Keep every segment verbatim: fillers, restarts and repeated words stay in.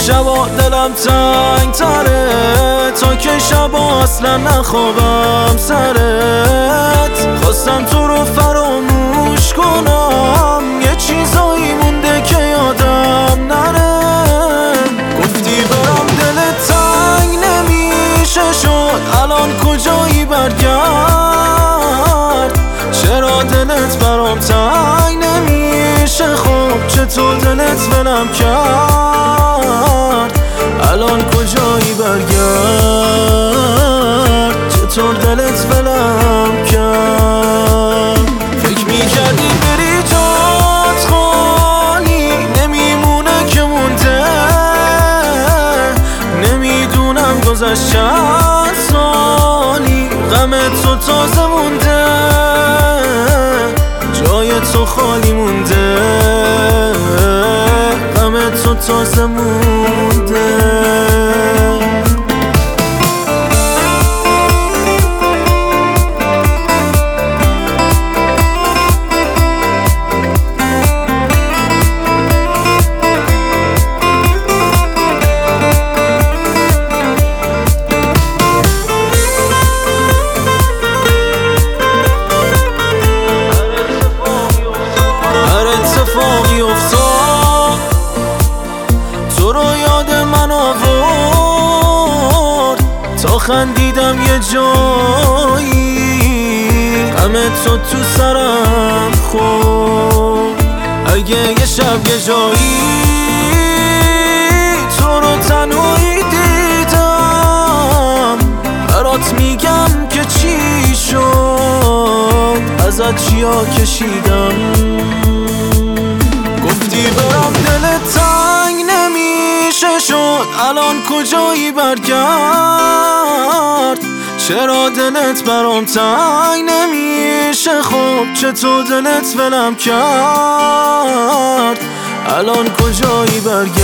شبا دلم تنگ تره تا که شبا اصلا نخوابم سرت. خواستم تو رو فراموش کنم، یه چیزایی مونده که یادم نره. گفتی برام دلت تنگ نمیشه شد، الان کجایی برگرد. چرا دلت برام تنگ نمیشه، خب چطور دلت ولم کرد. الان کجایی برگرد، چطور دلت ولم کرد. فکر میکردی بری جات خالی، نمیمونه که مونده. نمیدونم گذشت چند سالی، غمت تو تازه مونده. جای تو خالی مونده، غمت تو تازه مونده. تو رو یاد من آورد تا خندیدم یه جایی، غم تو تو سرم خورد. اگه یه شب یه جایی تو رو تنهایی دیدم، برات میگم که چی شد، ازت چیا کشیدم. گفتی برام دلت تنگ نمیشه شد، الان کجایی برگرد. چرا دلت برام تنگ نمیشه، خب چطور دلت ولم کرد. الان کجایی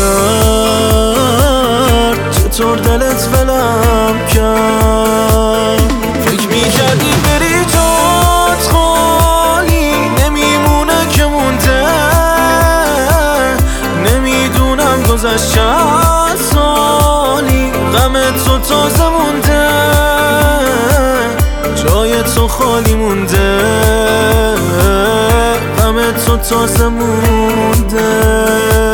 برگرد، چطور دلت ولم کرد. فکر میکردی بری جات خالی، نمیمونه که مونده. نمیدونم گذشت چند سالی، غمت تو تازه مونده. جای تو خالی مونده، غمت تو تازه مونده.